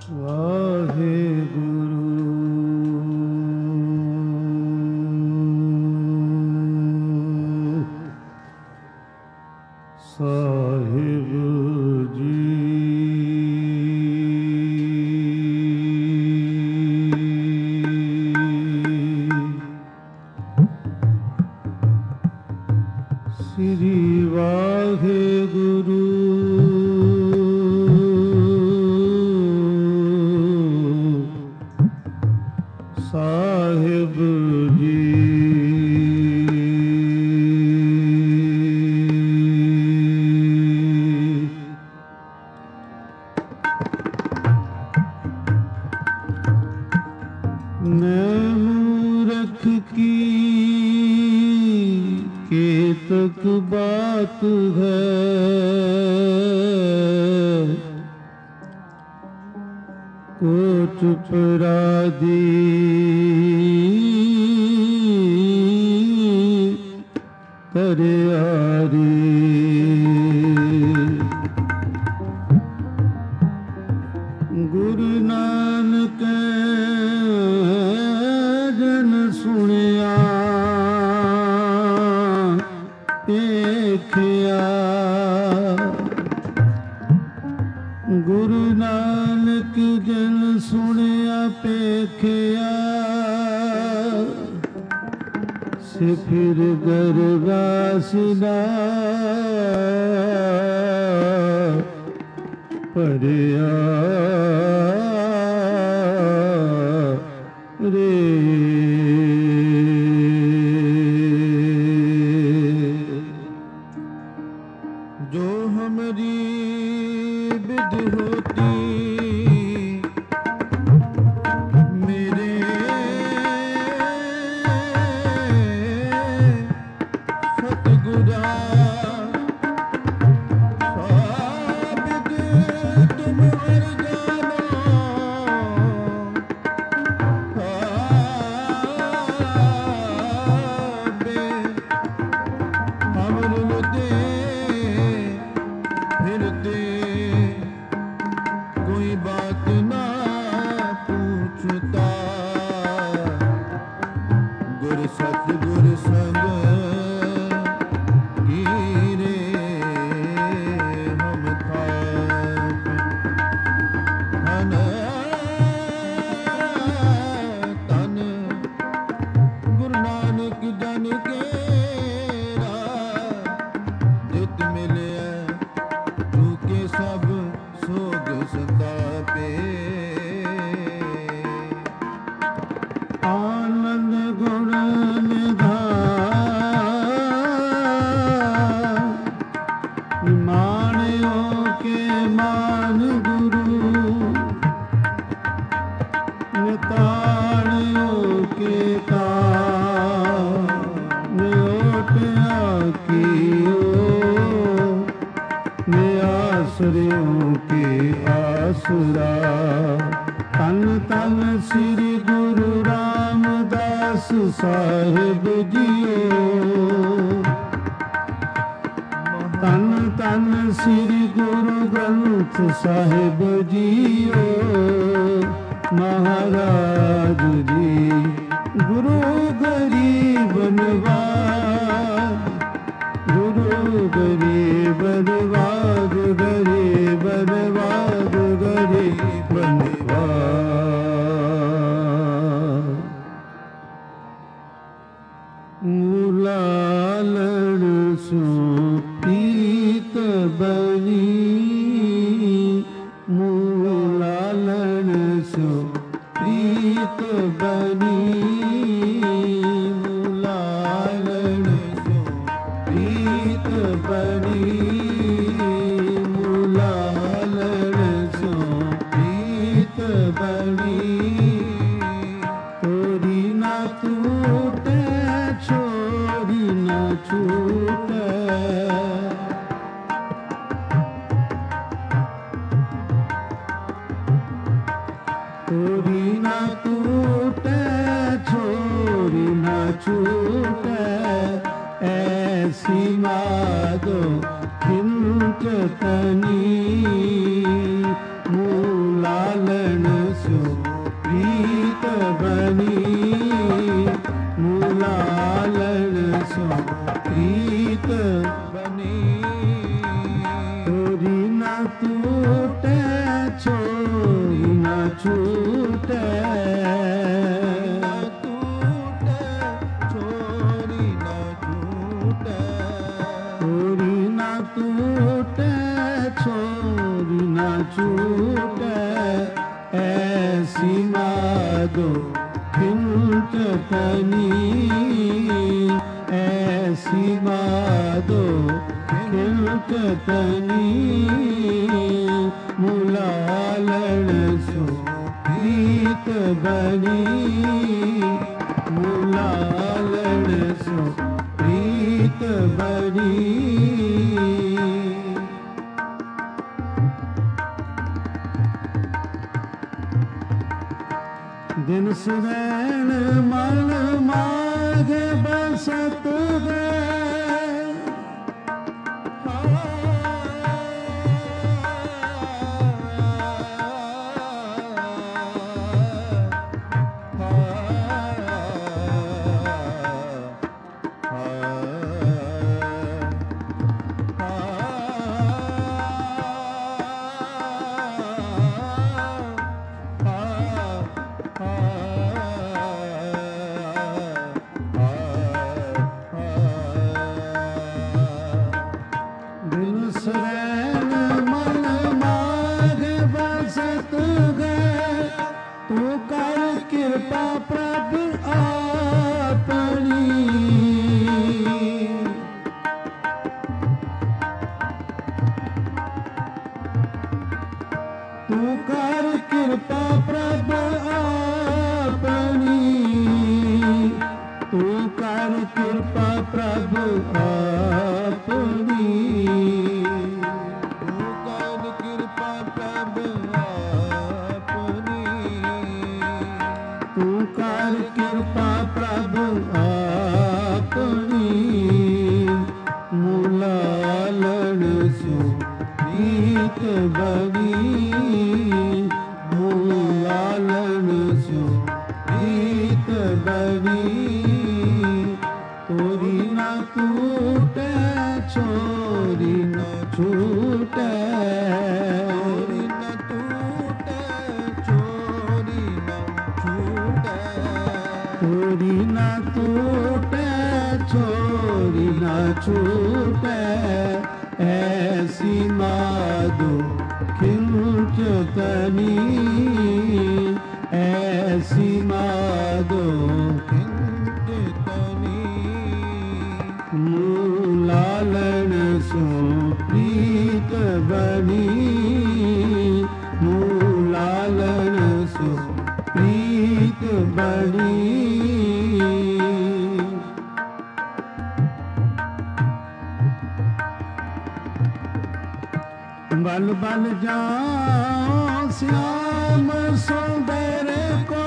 मूलालन छूटे, छोरी न छूटे, छोरी न टूटे, छोरी न छूटे, ऐसी माधो खिंचतनी, ऐसी माधो खिंचतनी, मुलालण सो प्रीत बनी, मुलालण सो प्रीत बनी। दिन सुनैन मन माघ बसत गए, छूटे, ऐसी माधो खिंचतनी, ऐसी माधो खिंचतनी, मुलालण सो प्रीत बनी, मुलालण सो प्रीत बनी। बल बल जाओ श्याम सुंदर को,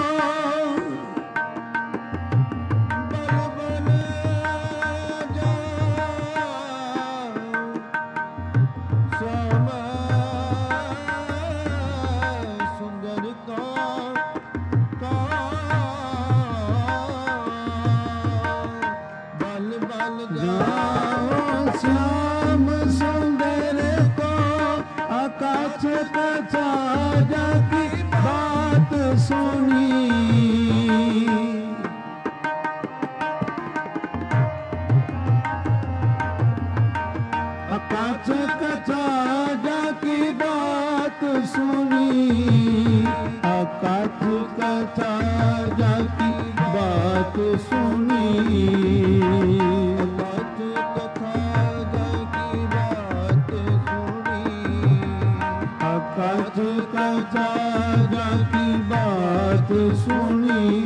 बल बल जाओ श्याम सुंदर को, बल बल जाओ श्याम सुंदर को, आकाश कचा की बात सुनी, आकाश कचा की बात सुनी, आकाश कचा की बात सुनी, की बात सुनी,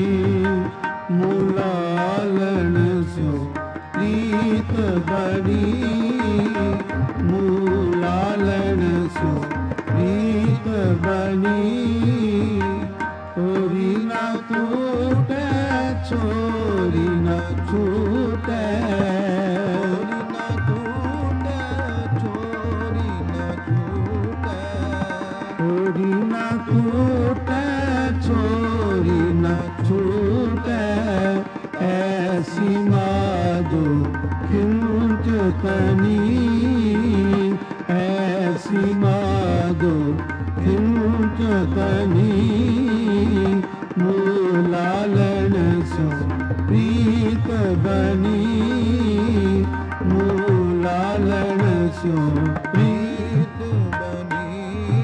मुलालण सो प्रीत बनी, मुलालण सो प्रीत बनी, छोरी न टूटे, छोरी न छूटे, छोरी न टूटे, छोरी न छूटे, ऐसी माधो खिंचतनी, ऐसी माधो खिंचतनी, ਕੁੰਚਤਨੀ ਮੂਲਾਲਣ ਸੋ ਪ੍ਰੀਤ ਬਣੀ ਮੂਲਾਲਣ ਸੋ ਪ੍ਰੀਤ ਬਣੀ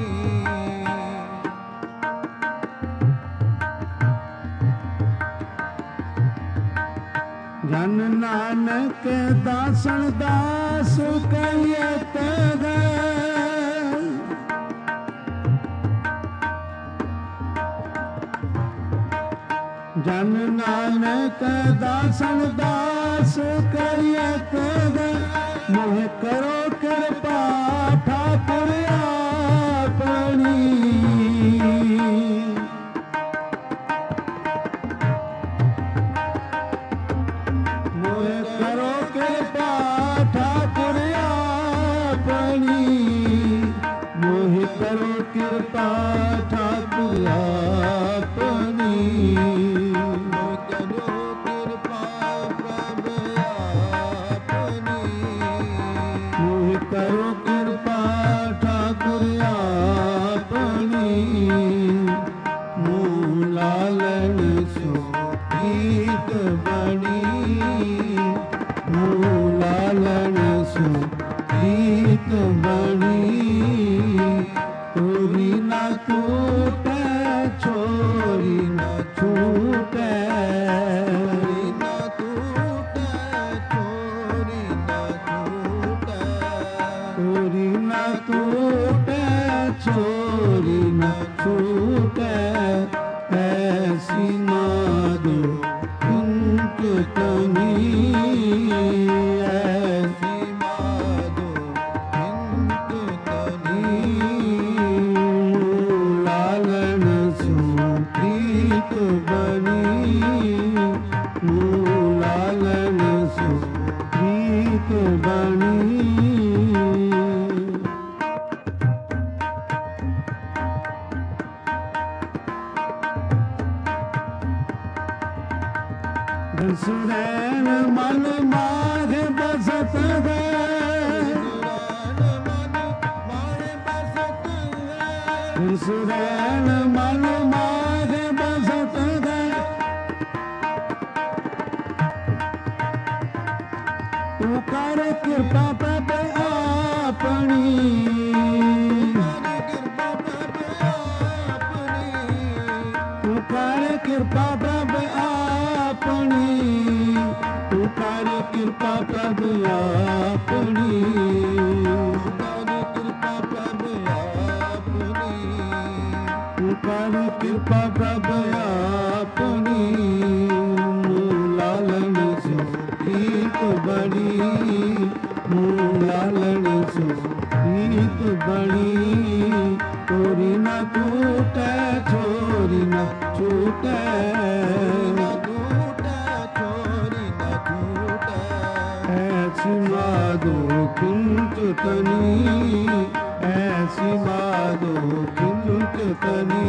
ਜਨ ਨਾਨਕ ਦਾਸਨ ਦਾਸ ਕਹੀਤ ਹੈ ਜਨ ਨਾਨਕ ਦਾਸਨ ਦਾਸ ਕਹੀਤ ਹੈ ਮੋਹ ਕਰੋ ਕਿਰਪਾ ਠਾਕੁਰ ਆਪਣੀ ਕਿਰਪਾ ਠਾਕੁਰ ਆਪਣੀ ਕਰੋ ਕਿਰਪਾ ਪ੍ਰਭ ਆਪਣੀ ਮੋਹਿ ਕਰੋ ਕਿਰਪਾ ਠਾਕੁਰ ਆਪਣੀ ਮੂਲਾਲਣ ਸੋ ਪ੍ਰੀਤ ਬਣੀ ਮੂਲਾਲਣ ਸੋ ਪ੍ਰੀਤ ਬਣੀ ਤੋਰੀ ਨਾ ਟੂਟੈ ਛੋਰੀ ਨਾ ਛੂਟੈ ਨਾ ਟੂਟੈ ਛੋਰੀ ਨਾ ਛੂਟੈ ਤੋਰੀ ਨਾ ਟੂਟੈ ਛੋਰੀ ਨਾ ਛੂਟੈ ਐਸੀ ਮਾਧੋ ਕੁੰਚਤਨੀ ਐਸੀ ਮਾਧੋ ਕੁੰਚਤਨੀ ਮੂਲਾਲਣ ਸੋ ਪ੍ਰੀਤ ਬਣੀ ਮੂਲਾਲਣ ਸੋ ਪ੍ਰੀਤ ਬਣੀ ਸੁਰੈਣ ਮਨ ਮਾਘ ਬਸਤ ਹੈ ਸੁਰੈਣ ਮਨ ਮਾਘ ਬਸਤ ਹੈ ਤੂੰ ਕਰ ਕਿਰਪਾ ਪ੍ਰਭ ਆਪਣੀ ਤੂੰ ਕਰ ਕਿਰਪਾ ਪ੍ਰਭ ਆਪਣੀ ਤੂੰ ਕਰ ਕਿਰਪਾ ਪ੍ਰਭ ਆਪਣੀ ਤੂੰ ਕਰ ਕਿਰਪਾ ਪ੍ਰਭ ਆਪਣੀ ਮੂਲਾਲਣ ਸੋ ਪ੍ਰੀਤ ਬਣੀ ਮੂਲਾਲਣ ਸੋ ਪ੍ਰੀਤ ਬਣੀ ਤੋਰੀ ਨਾ ਟੂਟੈ ਛੋਰੀ ਨਾ ਛੂਟੈ ਐਸੀ ਮਾਧੋ ਕੁੰਚਤਨੀ ਐਸੀ ਮਾਧੋ ਕੁੰਚਤਨੀ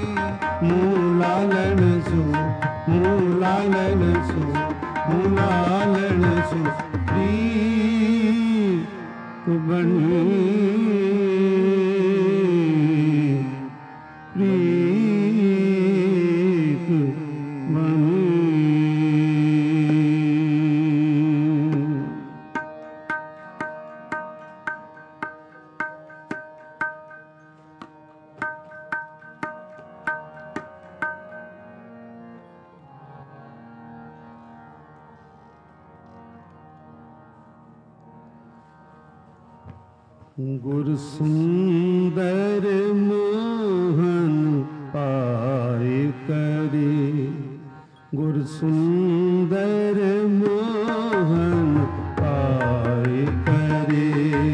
ਮੂਲਾਲਣ ਸੋ ਮੂਲਾਲਣ ਸੋ ਮੂਲਾਲਣ ਸੋ ਪ੍ਰੀਤ ਬਣੀ ਪ੍ਰੀਤ ਬਣੀ ਗੁਰ ਸੁੰਦਰ ਮੋਹਨ ਪਾਏ ਕਰੇ ਗੁਰ ਸੁੰਦਰ ਮੋਹਨ ਪਾਏ ਕਰੇ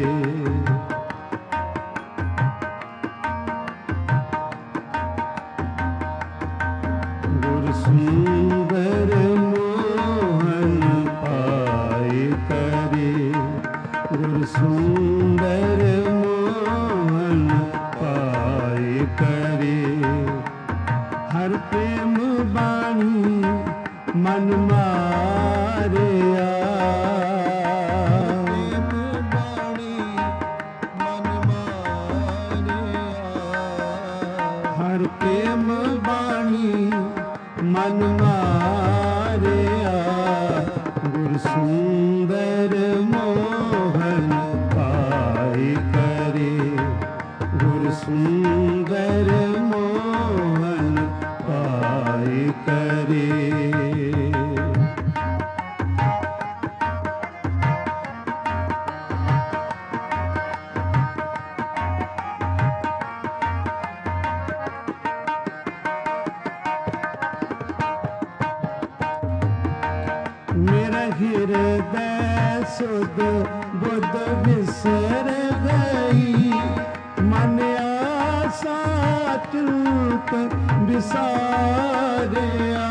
ਗੁਰ ਸੁੰਦਰ ਮੋਹਨ ਪਾਏ ਕਰੇ ਗੁਰ ਸੁੰਦਰ ਮੋਹਨ ਪਾਏ ਕਰੇ ਹਰ ਪ੍ਰੇਮ ਬਾਣੀ ਮਨ ਮਾਰਿਆ ਹਰ ਪ੍ਰੇਮ ਬਾਣੀ ਮਨ ਮਾਰਿਆ ਗੁਰ ਸੁੰਦਰ ਮੋਹਨ ਪਾਈ ਕਰੇ ਗੁਰ ਸੁੰਦਰ ਮੋਹਨ ਪਾਈ ਕਰੇ। ਮੇਰਾ ਹਿਰਦੈ ਸੁਧ ਬੁੱਧ ਵਿਸਰ ਗਈ ਮਨ ਆਸਾ ਚਿੰਤ ਵਿਸਾਰਿਆ।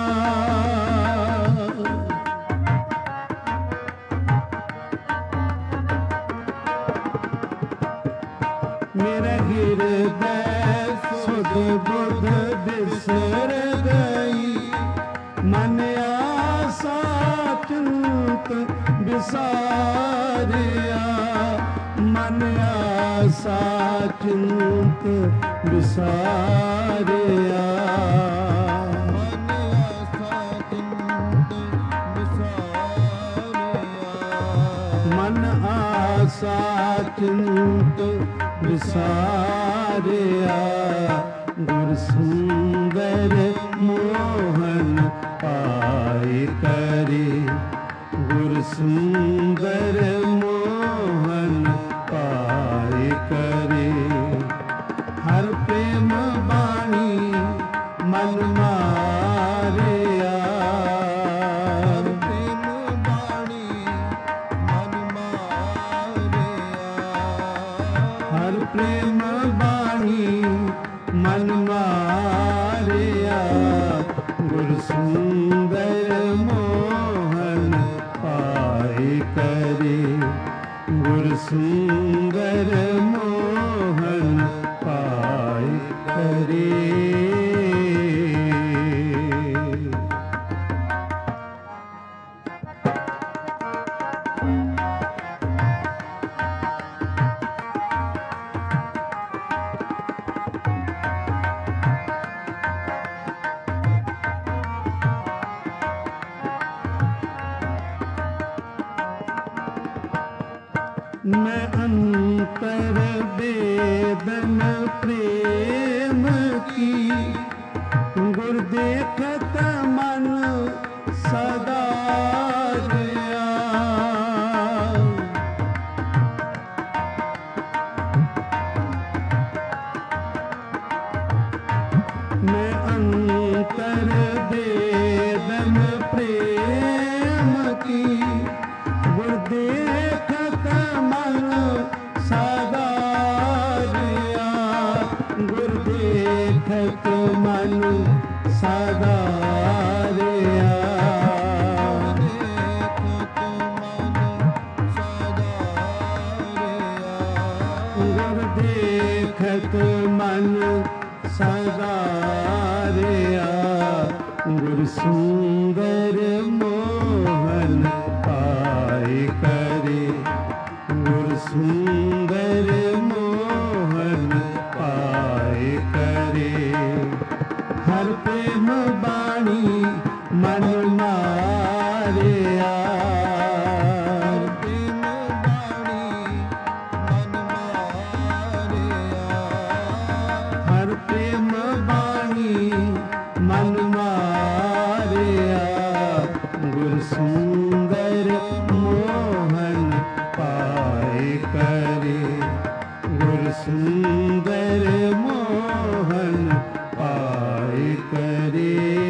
ਮੇਰਾ ਹਿਰਦੈ ਸੁਧ ਬੁੱਧ ਵਿਸਰ ਗਈ ਮਨ ਆਸਾ ਚਿੰਤ ਵਿਸਾਰਿਆ ਮਨ ਆਸਾ ਚਿੰਤ ਵਿਸਾਰਿਆ। ਮਨ ਆਸਾ ਚਿੰਤ ਵਿਸਾਰਿਆ ਗੁਰ ਸੁੰਦਰ ਮੋਹਨ ਪਾਈ ਕਰੇ ਗੁਰ ਸੁੰਦਰ ਮੋਹਨ ਪਾਈ ਕਰੇ। ਹਰ ਪ੍ਰੇਮ ਬਾਣੀ ਮਨ ਮਾਰਿਆ ਪ੍ਰੇਮ ਬਾਣੀ ਮਨ ਮਾਰਿਆ ਹਰ ਪ੍ਰੇਮ ਬਾਣੀ ਮਨ ਮਾਰਿਆ ਗੁਰ ਸੁੰਦਰ ਮੋਹਨ ਪਾਈ ਕਰੇ ਗੁਰ ਸੁੰਦਰ ਮੋਹਨ ਪਾਈ ਕਰੇ। मैं अंतर वेदन प्रेम की गुर देखत मन सदा गया। मैं अंतर वेदन प्रेम की गुर देखत मन सदा गया गुर देखत मन सदा गया। गुर देखत मन सदा गया गुर सुंदर मोहन पाई करे गुर सुंदर मोहन पाई करे। हर प्रेम बाणी मन मारिया प्रेम बाणी मन मारिया हर प्रेम बाणी मन मारिया गुर सुंदर मोहन पाई करे गुर सुंदर मोहन पाई करे।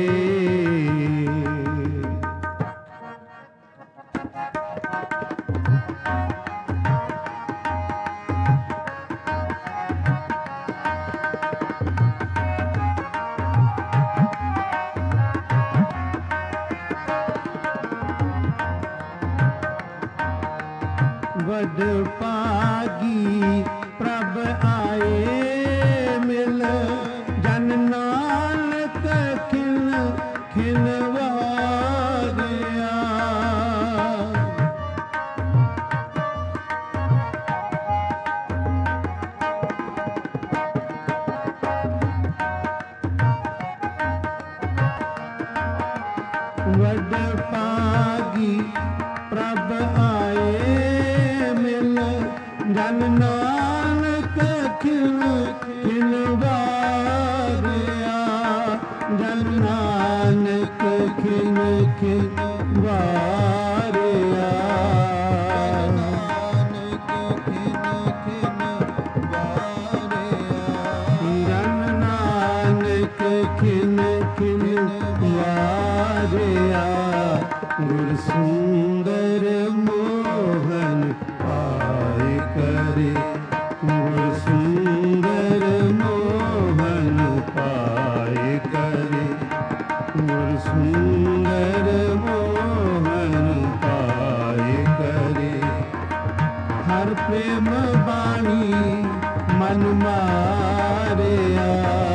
वड पागी प्रभ आए मिल जन नानक खिन खिनवा गया। ਵਡ ਭਾਗੀ ਪ੍ਰਭ ਆਏ ਮਿਲ ਜਨ ਨਾਨਕ ਖਿਲ ਖਿਲ ਵਾਰਿਆ ਜਨ ਨਾਨਕ ਖਿਲ ਖਿਲ ਵਾਰਿਆ ਜਨ ਨਾਨਕ ਖਿਲ ਖਿਲ ਵਾਰਿਆ ਗੁਰ ਸੁੰਦਰ ਮੋਹਨ ਪਾਏ ਕਰੇ ਗੁਰ ਸੁੰਦਰ ਮੋਹਨ ਪਾਏ ਕਰੇ ਗੁਰ ਸੁੰਦਰ ਮੋਹਨ ਪਾਏ ਕਰੇ ਹਰ ਪ੍ਰੇਮ ਬਾਣੀ ਮਨ ਮਾਰਿਆ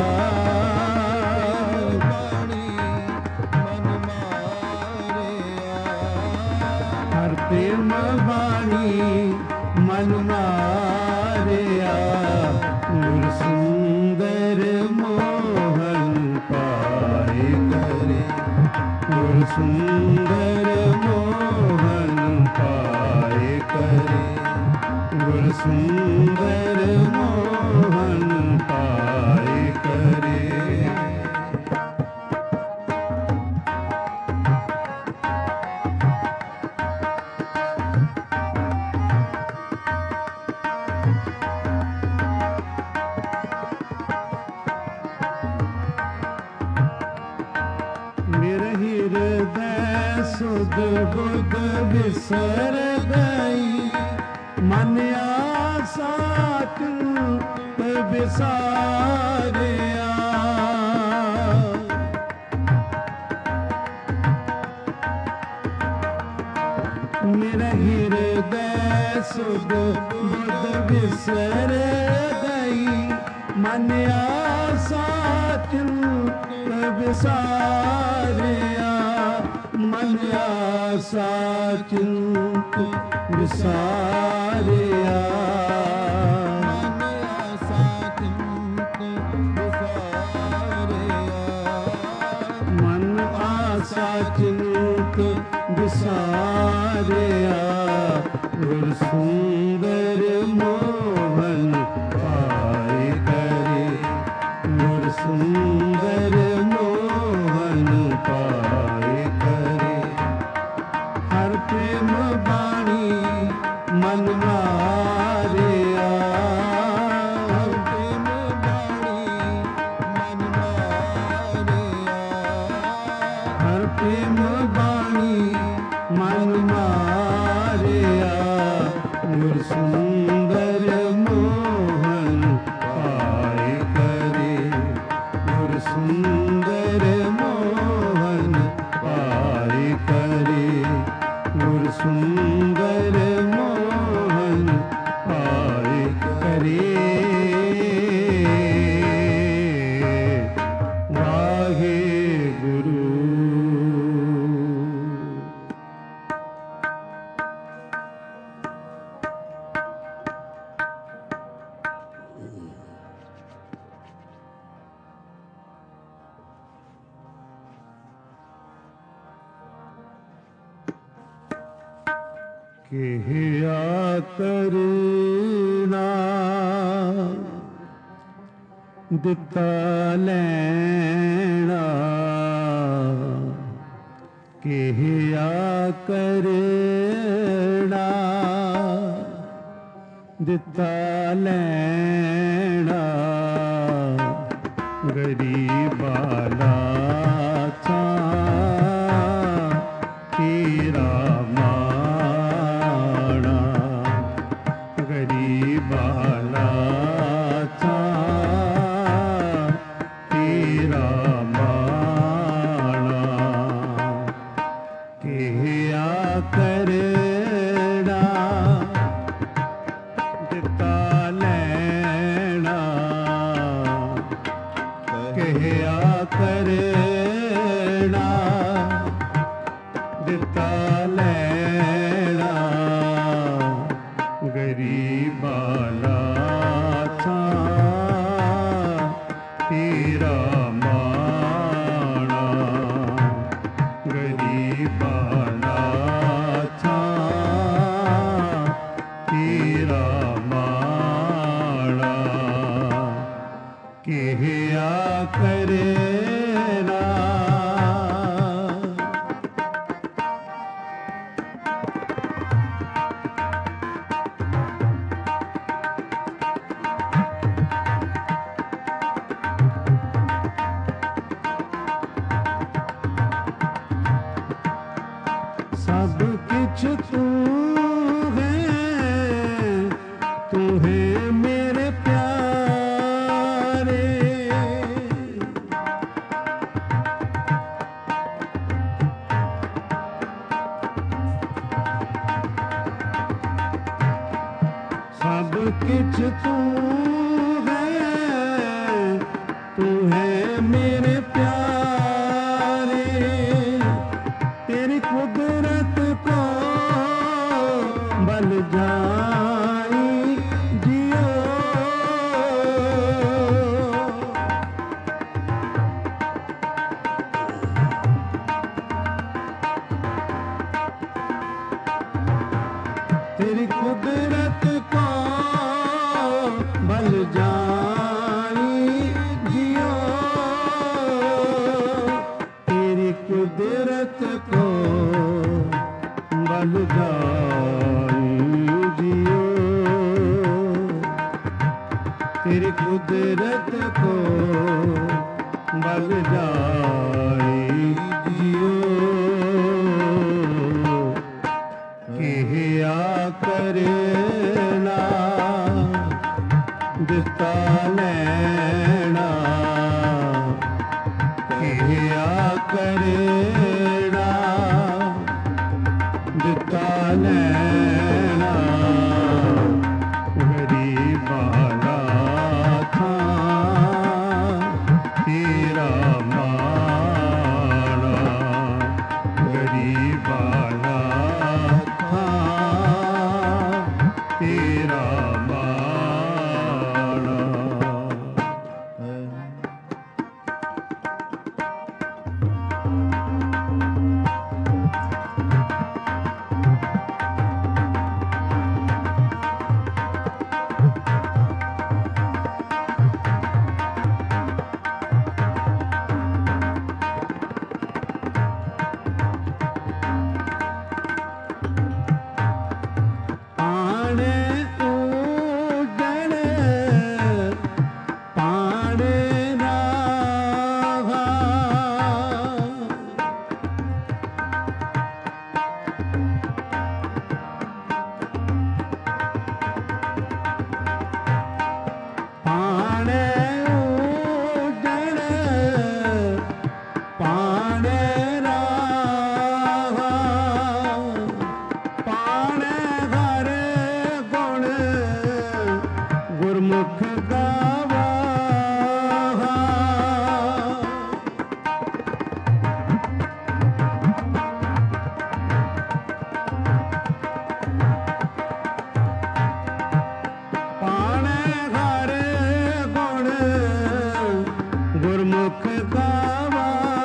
ਹਰ ਪ੍ਰੇਮ ਬਾਣੀ ਮਨ ਮਾਰਿਆ ਗੁਰ ਸੁੰਦਰ ਮੋਹਨ ਪਾਏ ਕਰੇ ਗੁਰ ਸੁੰਦਰ ਮੋਹਨ ਪਾਏ ਕਰੇ ਗੁਰ ਸੁੰਦਰ ਮੋਹਨ ਪਾਏ ਕਰੇ ਮੇਰੇ ਹਿਰਦੈ ਸੁਧ ਬੁੱਧ ਵਿਸਰ ਗਈ ਮਨ ਆਸਾ ਚਿੰਤ ਵਿਸਾਰਿਆ ਮੇਰਾ ਹਿਰਦੈ ਸੁਧ ਬੁੱਧ ਵਿਸਰ ਗਈ ਮਨ ਆਸਾ ਚਿੰਤ ਵਿਸਾਰਿਆ ਮਨ ਆਸਾ ਚਿੰਤ ਵਿਸਾਰਿਆ ਮਨ ਆਸਾ ਚਿੰਤ ਵਿਸਾਰਿਆ ਮਨ ਆਸਾ ਚਿੰਤ ਵਿਸਾਰਿਆ ਗੁਰ ਸੁੰਦਰ ਮੋਹਨ ਪਾਏ ਕਰੇ ਗੁਰ ਸੁੰਦਰ ਮੋਹਨ ਪਾਏ ਕਰੇ ਹਰ ਪ੍ਰੇਮ ਬਾਣੀ ਮਨ ਮਾਰਿਆ ਹਰ ਪ੍ਰੇਮ ਬਾਣੀ ਮਨ ਮਾਰਿਆ ਹਰ ਪ੍ਰੇਮ ਬਾਣੀ ਮਨ ਮਾਰਿਆ ਗੁਰ ਸੁੰਦਰ ਮੋਹਨ ਪਾਏ ਕਰੇ ਗੁਰ ਸੁੰਦਰ ਮੋਹਨ ਪਾਏ ਕਰੇ ਗੁਰ ਸੁੰਦਰ ਮੋਹਨ ਪਾਏ ਕਰੇ ਵਾਹਿਗੁਰੂ ਕਿਹਾ ਕਰਨਾ ਦਿੱਤਾ ਲੈਣਾ ਕਿਹਾ ਕਰਨਾ ਦਿੱਤਾ ਲੈਣਾ ਗਰੀਬਾਂ ਛਾ ਤੇਰਾ ਮਾਣਾ ਗਰੀਬਾਂ ਛਾ ਤੇਰਾ ਮਾਣਾ ਕਿਹਾ ਕਰਨਾ ਦਿੱਤਾ ਲੈਣਾ ਕਿਹਾ ਕਰਨਾ ਦਿੱਤਾ ਲੈਣਾ ਗਰੀਬਾਂ ਛਾ ਤੇਰਾ ਮਾਣਾ ਗਰੀਬ ਕਿਹਿਆ ਕਰੇ ਨਾ। सब किछ तू है, तू है मेरे प्यारे। सब किछ तू है, तू है मेरे प्यारे। तेरी कुदरत को बल जाई जियो। तेरी कुदरत को बल जाई जियो। तेरी कुदरत को बल जाई जियो। तेरी कुदरत को बल जाई जियो। किहिया करे ना दिता लेना। किहिया करे ना दिता लेना। गरीबाना था तेरा माना। गरीबाना था तेरा माना। पाणे उजड़ पाणे राहा। पाणे उजड़ पाणे राहा। पाणे हर गुण गुरमुख गावा। पाणे हर गुण गुरमुख गावा।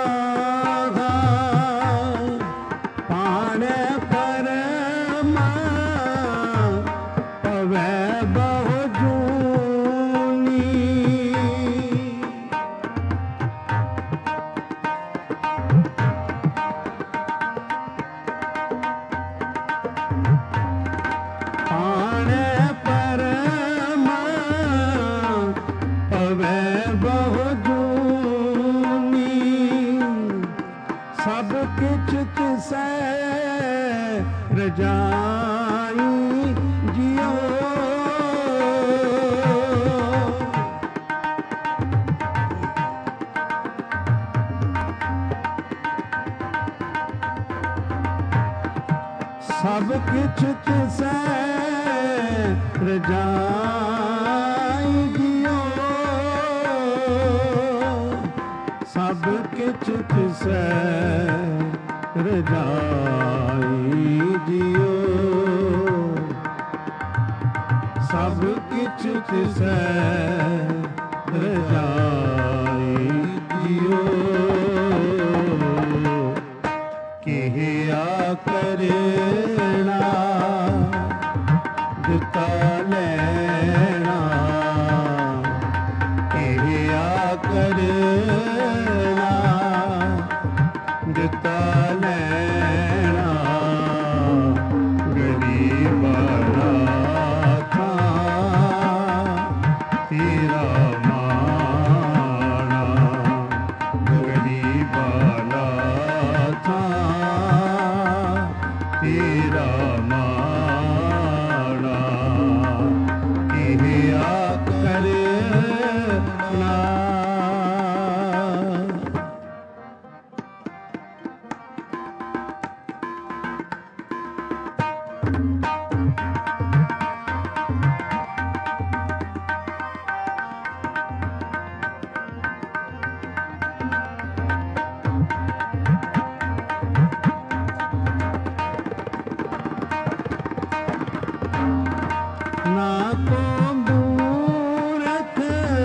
पाणे परमा पवै बहु जूनी। पाणे परमा पवै बहु जूनी। सब किछ तिसै रजाई जियो। सब किछ तिसै रजाई जियो। सब किछ तिसै रजाई जियो। सब किछ तिसै रजाई जियो। किहिया करे ना दिता लेना। किहिया करना दिता लेना गरीब वाला था तेरा माना गरीब वाला था तेरा माना किया करना ना को मूरख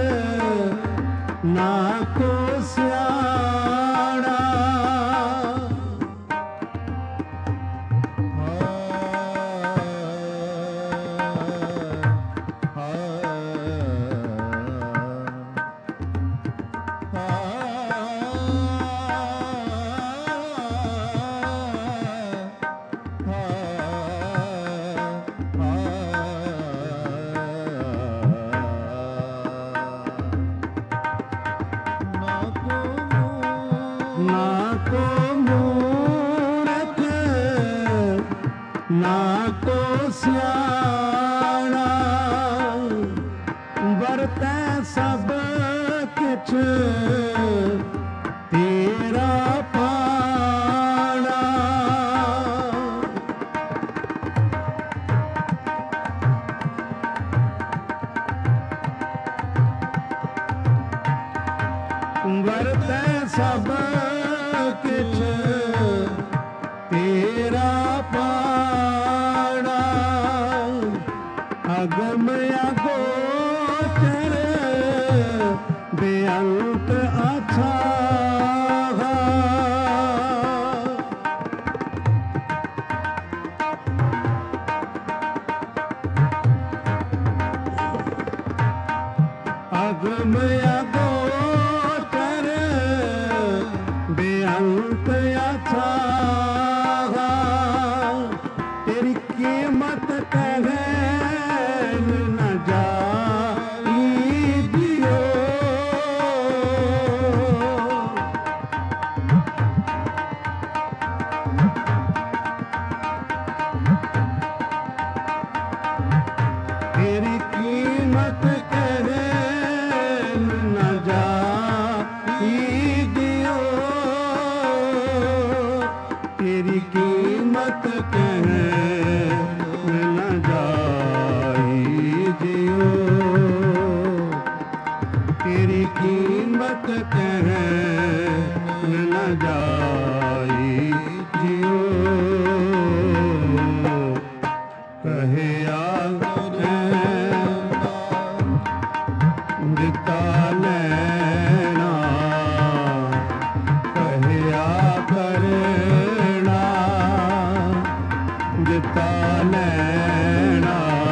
ना को स्याणा ना को मूरख ना को स्याणा वरतै सब किछ तेरा पाना वरतै सब किछ तेरा पाना अगम अगोचर बेअंत अथाह अगम अगोचर बेअंत अथाह तेरी कीमत कहे न जाइदियो तेरी कीमत कहे न जाइदियो तेरी कीमत कहे न जाइदियो तेरी कीमत कहे न जाइदियो कहे दिता लेना कहया करना दिता लेना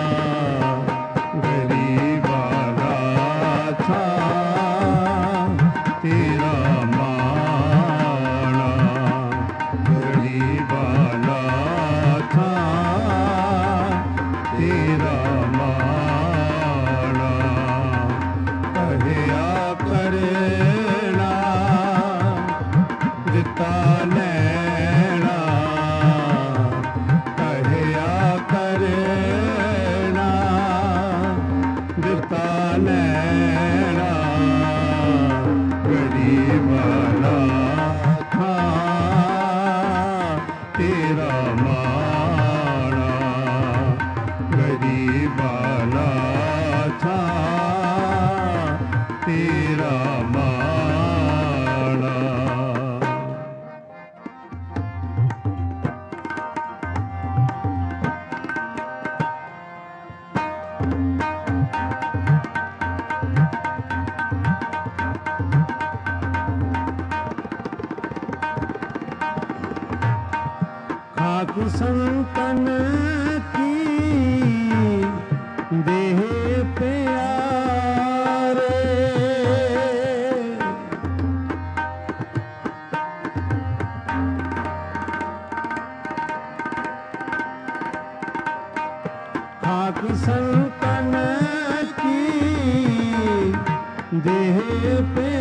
गरीब वाला था तेरा माना गरीब वाला था तेरा माना कहया करना दिता लेना कहया करना दिता लेना गरीब वाला था तेरा माना गरीब वाला था तेरा माना खाक संतन की देह प्यारे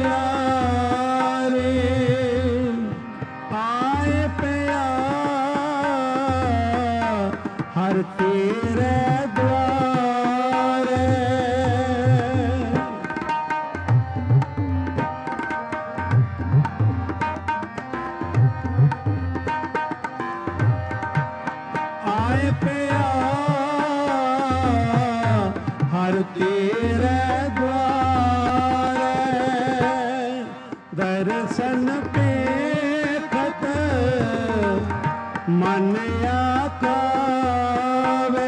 प्यारे आए प्यार हर तेरे द्वारे आए प्यार हर तेरे द्वारे दर्शन पे खत मन आकावे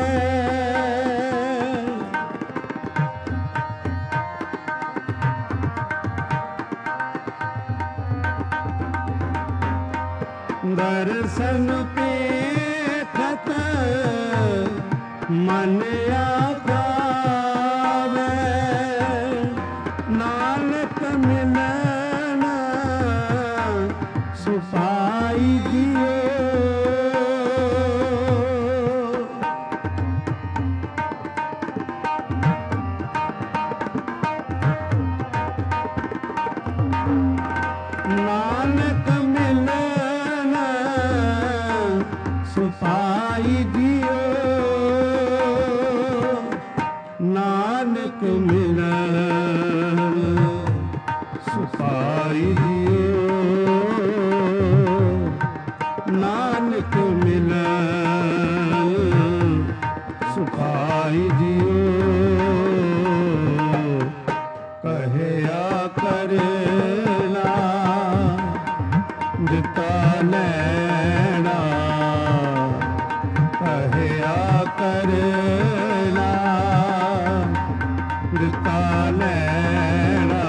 दर्शन पे खत मन आकावे नानक मिलन सुपाई दियो नानक मिलन सुपाई दियो नानक मिलन सुपाई दियो नानक मिलन सुपाई दियो कहया करना ਦਿੱਤਾ ਲੈਣਾ ਕਹਿਆ ਕਰਨਾ ਦਿੱਤਾ ਲੈਣਾ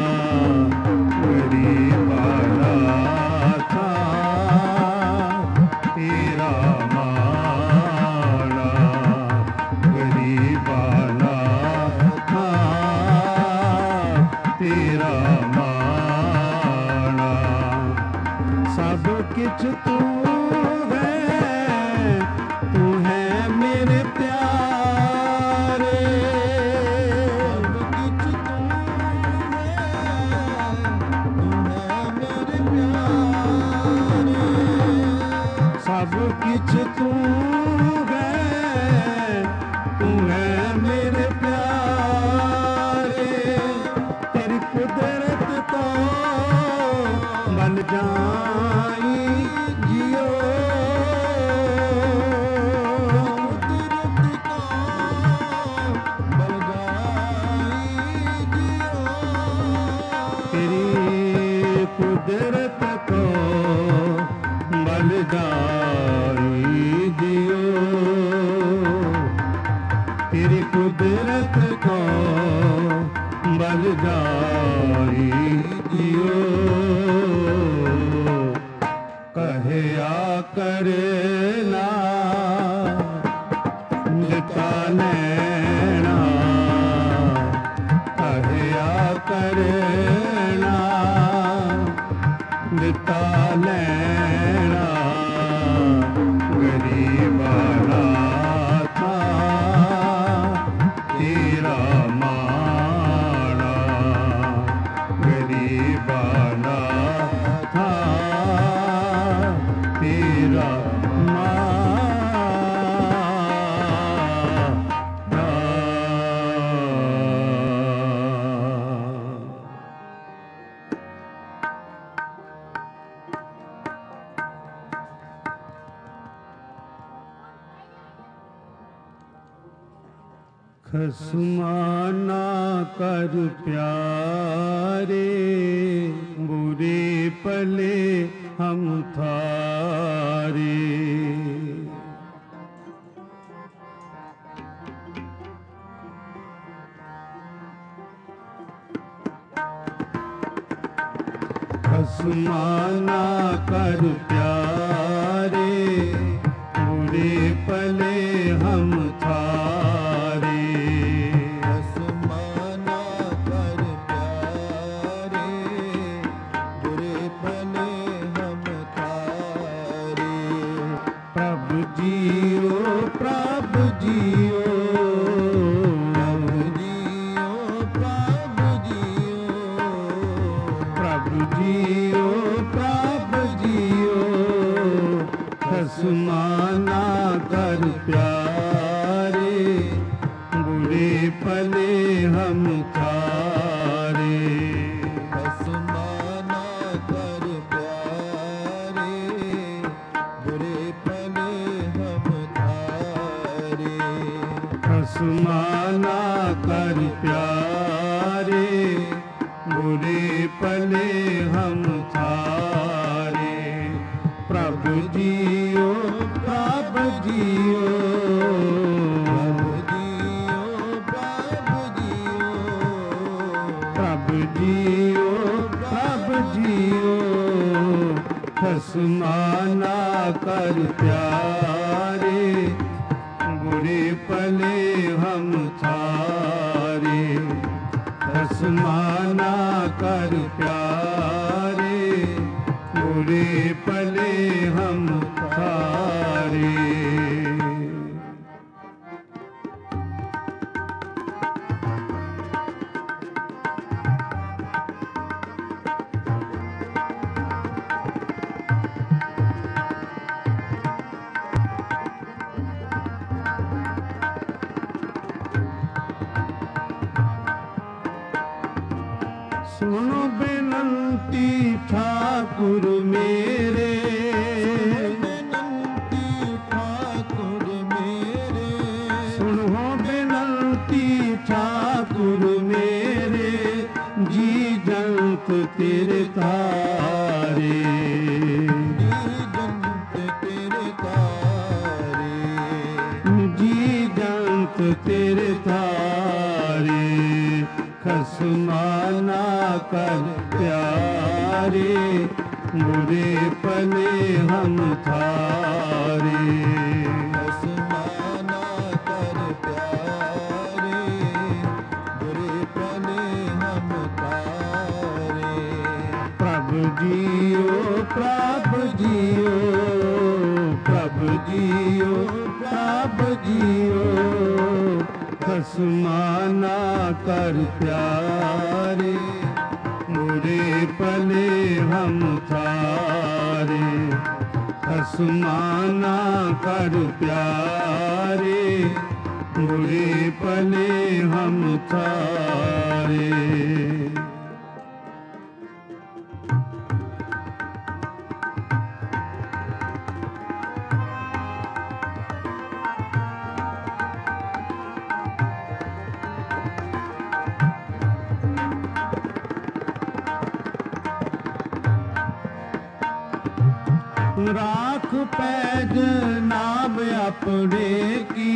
ਗਰੀਬਾਂ ਥਾ ਤੇਰਾ ਮਾਣਾ ਗਰੀਬਾਂ ਥਾ ਤੇਰਾ ਮਾਣਾ सब किछ तू है मेरे प्यारे सब किछ तू है मेरे प्यारे सब किछ तू है मेरे प्यारे तेरी कुदरत तो बन जाई जियो कुदरत को बन जाई जियो तेरी कुदरत को बन जाई जियो तेरी कुदरत को बन जाई जियो कहया करना ਦਿੱਤਾ ਲੈਣਾ कहया करना ਦਿੱਤਾ ਲੈਣਾ ਗਰੀਬਾਂ ਥਾ ਤੇਰਾ ਮਾਣਾ ਗਰੀਬਾਂ ਥਾ ਤੇਰਾ खसमा ना कर प्यारे बुरे पले हम थारे खसमा ना कर प्यारे बुरे पले हम थारे जियो प्रभ जियो खसमा ना कर प्यारे बुरे पले हम थारे खसमा ना कर प्यारे बुरे पले हम थारे खसमा ना कर प्यारे बुरे पले हम थारे प्रभु जियो प्रभु जियो प्रभु जियो प्रभु जियो खसमा ना कर प्यारे बुरे पले हम थारे खसमा ना कर प्यारे बुरे पले हम थारे सुनो बेनंती ठाकुर मेरे बेनंती ठाकुर मेरे सुनो बेनंती ठाकुर मेरे जी जंत तेरे तारे जंत तेरे तारे जी जंत तेरे तारे खसमा ना कर प्यारे बुरे पले हम थारे खसमा ना कर प्यारे बुरे पले हम तारे प्रभु जियो प्रभु जियो प्रभु जियो प्रभु जियो खसमा ना कर प्यारे बुरे पले हम थारे खसमा ना कर प्यारे बुरे पले हम थारे राख पैज नाम अपने की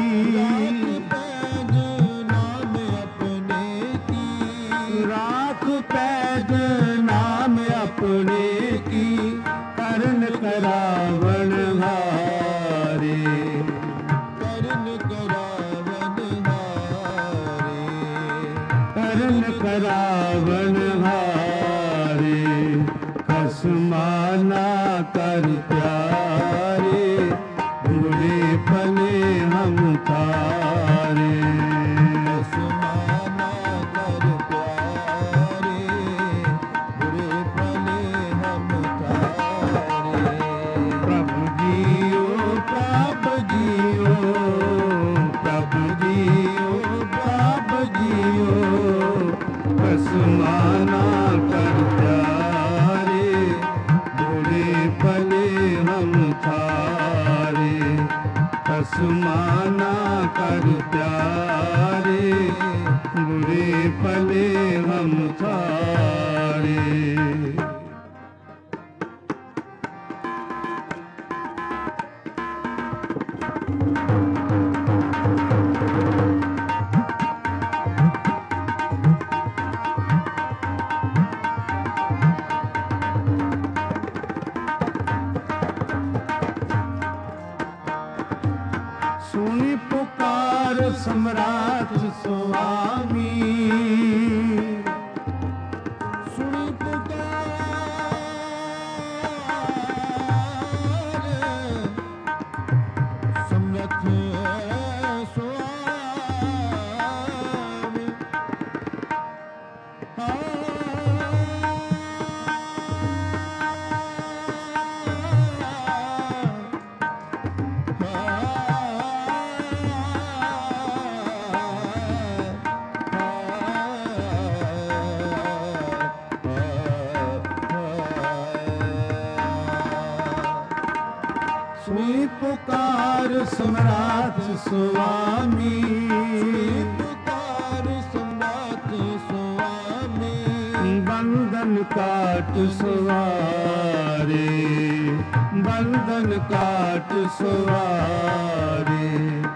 पैज नाम अपने की राख पैज नाम अपने की करण करावण हारे करण करावन हारे करण करावण हारे खसमा ना कर प्यारे बुरे पले हम थारे खसमा ना कर प्यारे बुरे पले हम तारे प्रभु जियो प्रभु जियो प्रभु जियो प्रभु जियो खसमा ना कर प्यारे बुरे पले हम थारे खसमा ना कर प्यारे बुरे पले हम थारे सुनी पुकार सम्राट स्वामी सुनी पुकार समरथ स्वामी ਪੁਕਾਰ ਸਮਰਾਟ ਸੁਆਮੀ ਪੁਕਾਰ ਸਮਰਾਟ ਸੁਆਮੀ ਬੰਧਨ ਕਾਟ ਸਵਾਰੇ ਬੰਧਨ ਕਾਟ ਸਵਾਰੇ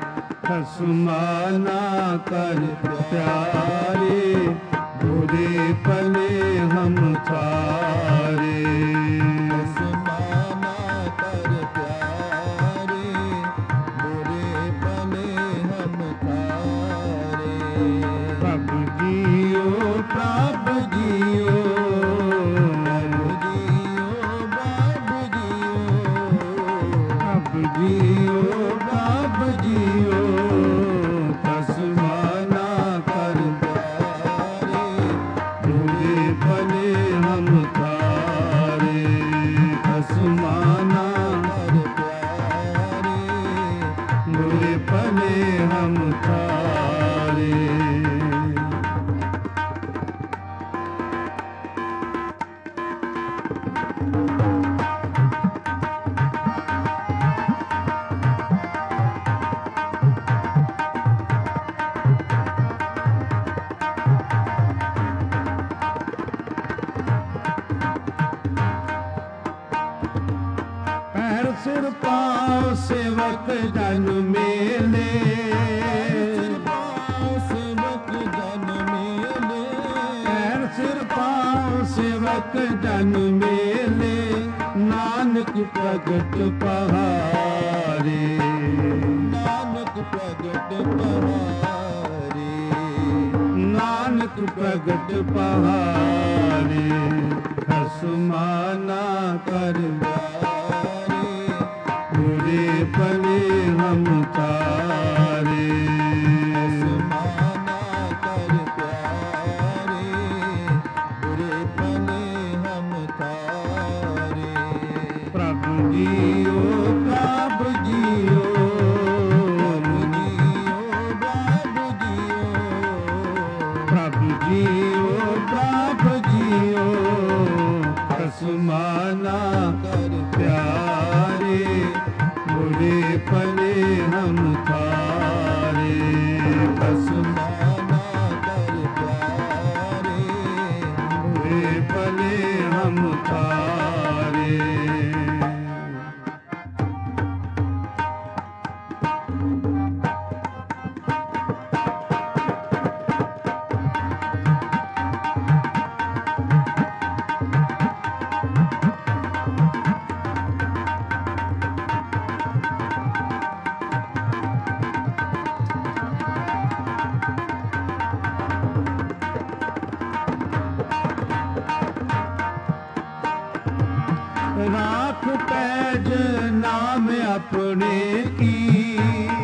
ਖਸਮਾਨਾ ਕਰ ਪਿਆਰੇ ਬੁਰੇ ਪਲੇ ਹਮ ਥਾਰੇ ਖਸਮਾਨਾ ਕਰ ਪਿਆਰੇ ਬੁਰੇ ਪਲੇ ਹਮ ਥਾਰੇ ਪ੍ਰਭ ਜੀਓ ਪ੍ਰਭ ਜੀਓ ਪ੍ਰਭ ਜੀਓ ਪ੍ਰਭ ਜੀਓ ਖਸਮਾਨਾ ਕਰ ਪਿਆਰੇ ਬੁਰੇ ਪਲੇ ਹਮ ਥਾਰੇ ਖਸਮਾਨਾ ਕਰ ਪਿਆਰੇ ਬੁਰੇ ਪਲੇ ਹਮ ਥਾਰੇ ਪੈਰ ਸਿਰ ਪਾਉ ਸੇਵਕ ਜਨ ਮੇਲੇ ਸੇਵਕ ਜਨ ਮੇਲੇ ਪੈਰ ਸਿਰ ਪਾਉ ਸੇਵਕ ਜਨ ਮੇਲੇ ਨਾਨਕ ਪ੍ਰਗਟ ਪਹਾਰੇ ਨਾਨਕ ਪ੍ਰਗਟ ਪਹਾਰੇ ਨਾਨਕ ਪ੍ਰਗਟ ਪਹਾਰੇ ਖਸਮਾਨਾ ਕਰ ਪਿਆਰੇ ਬੁਰੇ ਪਲੇ ਹਮ ਤਾਰੇ ਸਮਾਨਾ ਕਰ ਪਿਆਰੇ ਬੁਰੇ ਪਲੇ ਹਮ ਥਾਰੇ ਪ੍ਰਭ ਜੀਓ ਪ੍ਰਭ ਜੀਓ ਪ੍ਰਭ ਜੀਓ ਪ੍ਰਭ ਜੀਓ ਖਸਮਾਨਾ ਕਰ ਪਿਆਰੇ ਬੁਰੇ ਪਲੇ ਹਮ ਥਾਰੇ ਸਮਾਨਾ ਕਰ ਪਿਆਰੇ ਬੁਰੇ ਪਲੇ ਹਮ ਥਾਰੇ ਰਾਖ ਪੈਜ ਨਾਮ ਆਪਣੇ ਕੀ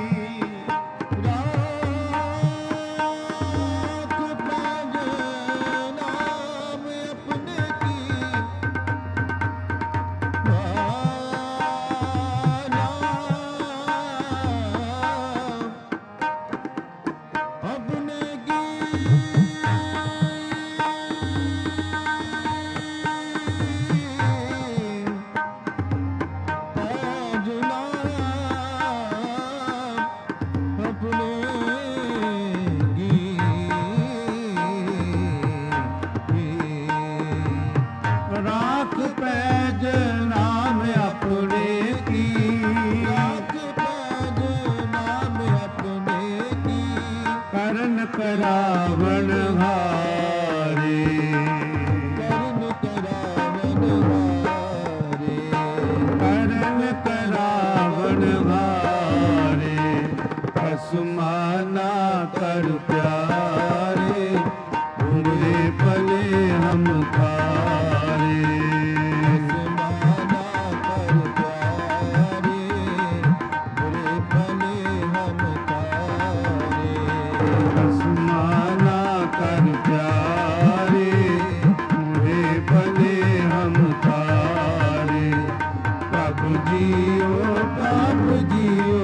ਰਾਖ ਪੈਜ ਨਾਮ ਆਪਣੇ ਕੀ ਆਪਣੇ ਰਾਖ ਪੈਜ ਨਾਮ ਆਪਣੇ ਕੀ ਕਰਨ ਕਰਾਵਣ ਹਾਰੇ ਕਰਨ ਕਰਾਵਣ ਹਾਰੇ ਖਸਮਾਨਾ ਕਰ ਪਿਆਰੇ ਬੁਰੇ ਪਲੇ ਹਮ ਖਾਰੇ ਖਸਮਾਨਾ ਕਰ ਪਿਆਰੇ ਬੁਰੇ ਪਲੇ ਹਮ ਖਾਰੇ ਪ੍ਰਭ ਜੀਓ ਪ੍ਰਭ ਜੀਓ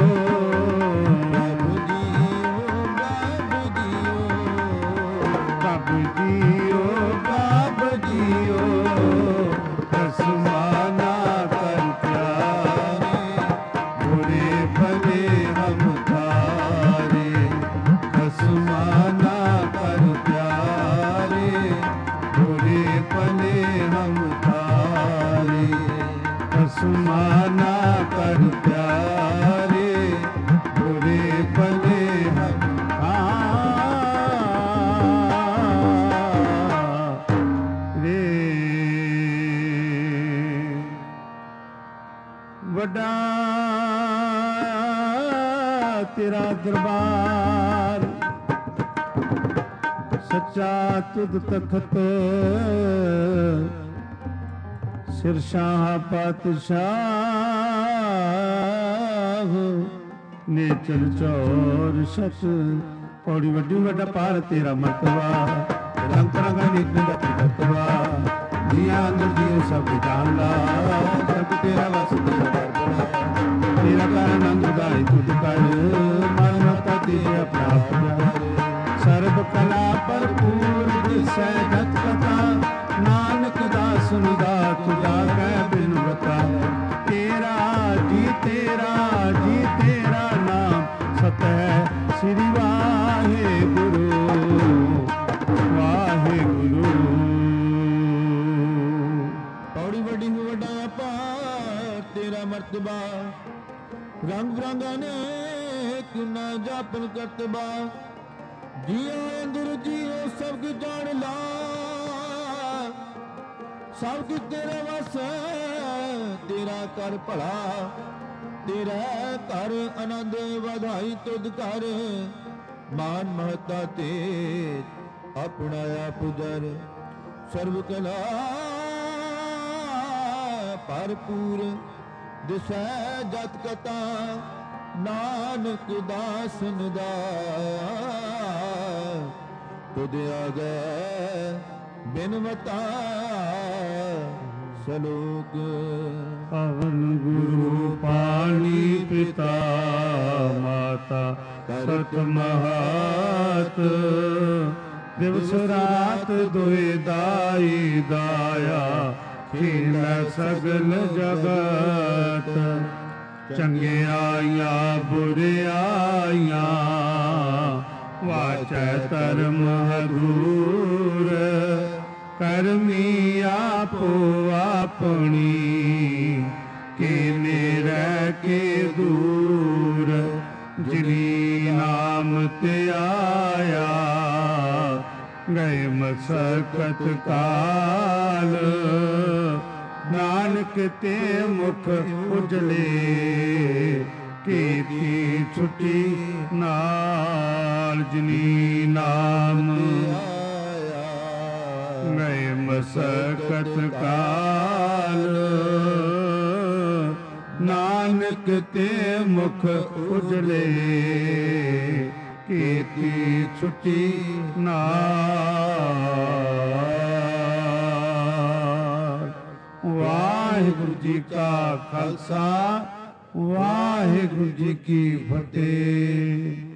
ਪ੍ਰਭ ਜੀਓ ਪ੍ਰਭ ਜੀਓ ਖਸਮਾਨਾ ਕਰ ਪਿਆਰੇ पले हम थारे असमाना कर प्यारे बुरे पले हम रे वड्डा तेरा दरबार सच्चा तुद तखत सिरशाह पातशाह नेचर चौर सत पौड़ी वड्डी वड्डा पार तेरा मर्तबा रंग रंगा निकल तत्वा जिया अंदर जियो सब जान ला सब तेरा वस तेरा दरबार तेरा कारण अंग गाय तुझ कर मन मता तेरा प्राप्त सर्व कला भरपूर दिसै जत कथा नानक दास निदा तुझा कै बिन बता तेरा जी तेरा नाम सतह श्री वाहे गुरु पौड़ी वड्डी वड्डा पार तेरा मर्तबा रंग बिरंगा ने किन्ना जापन करतबा जियो अंदर जियो सब कुछ जान ला सब कुछ तेरे वस तेरा कर भला तेरा कर आनंद ਵਧਾਈ तुद कर मान महता तेज अपना आप जर सर्व कला भरपूर दिसै जत कथा नानक दासन दा तुद आगे बिनवता सलोक पवन गुरु पानी पिता माता सत महात दिवस रात दुए दाई दाया खेल सगल जगत चंगे आया बुरे आया वाचै धर्म हदूर करमी आपो अपनी केने रह के दूर जिनी नाम ते आया गए मसकत काल नानक ते मुख उजले कीती छुट्टी नाल जिनी नाम गए मसकत काल नानक ते मुख उजले कीती छुट्टी नाल वाहिगुरु जी का खालसा वाहिगुरु जी की फतेह।